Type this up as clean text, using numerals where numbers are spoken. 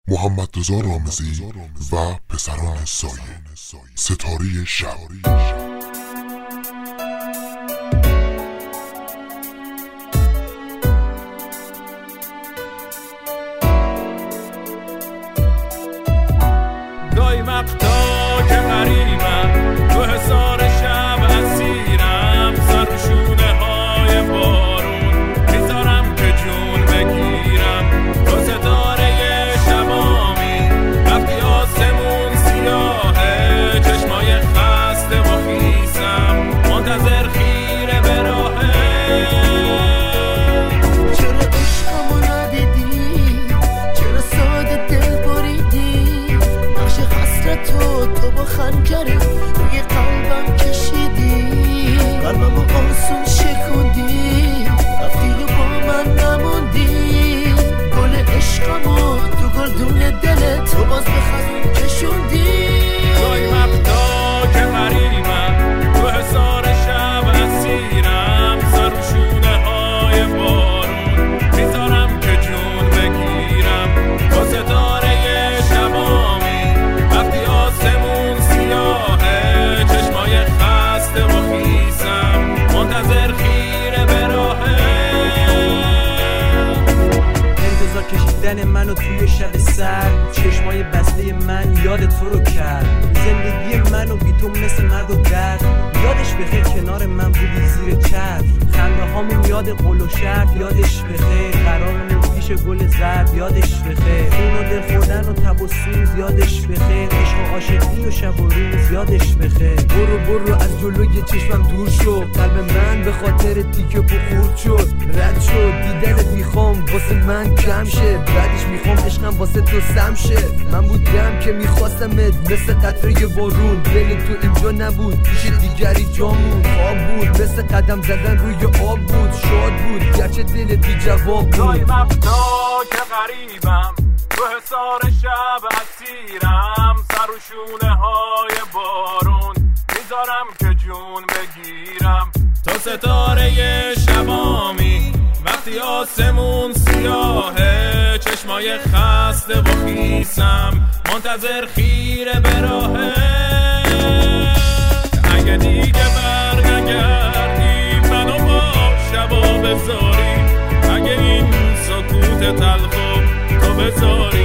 محمد رضا رامزی و پسران سایه، ستاره شب. گاهی وقتا که غریبم تو حصار شب اسیرم، سر و شونه های بارون میذارم که جون بگیرم. تو ستاره شبامی وقتی آسمون سیاهه، چشمای خسته و خیسم منتظر خیره به راهه. چرا عشقمو ندیدی؟ چرا ساده دل بریدی؟ نقش تو با خنجره روی قلبم کشیدی، قلبمو آسون شکوندی، رفتی و با من نموندی. گل عشقمو تو گلدون دلت تو باز به خزون کشوندی. گاهی وقتا که غریبم تو حصار شب اسیرم، سر و شونه های بارون میذارم که جون بگیرم. تو ستاره شبامی وقتی آسمون سیاهه، چشمای خسته و خیسم منتظر خیره به راهه. انتظار کشیدن منو توی شب سرد، چشمای بسته من یاد تو رو کرد. زندگی منو بی تو مثل مرد و درد، یادش بخیر کنار من بودی زیر چتر. خنده هامون یاد قول و شرط، یادش بخیر قرارمون پیش گل زرد، یادش بخیر خون و دل خوردن و تب و سوز، یادش بخیر عشق و عاشقی و شب و روز، یادش بخیر. برو از جلوی چشمم دور شو، قلب من به خاطر تیکه پو خورد شد. رد شد دیدنت میخوام واسه من کم شه، بعدش میخوام عشقم واسه تو سم شه. من بودم که میخواستمت مثل قطره بارون، دل تو اینجا نبود پیش دیگری جامون. خواب بود مثل قدم زدن روی آب بود، شاد بود گرچه دل بی جواب بود. گاهی وقتا که غریبم تو حصار شب اسیرم، سر و شونه های بارون میذارم که جون بگیرم. تو ستاره شبامی وقتی آسمون سیاهه، چشمای خسته و خیسم منتظر خیره به راهه. اگه دیگه بر نگردی منو با شبا بذاری، اگه این سکوت تلخو تو بذاری،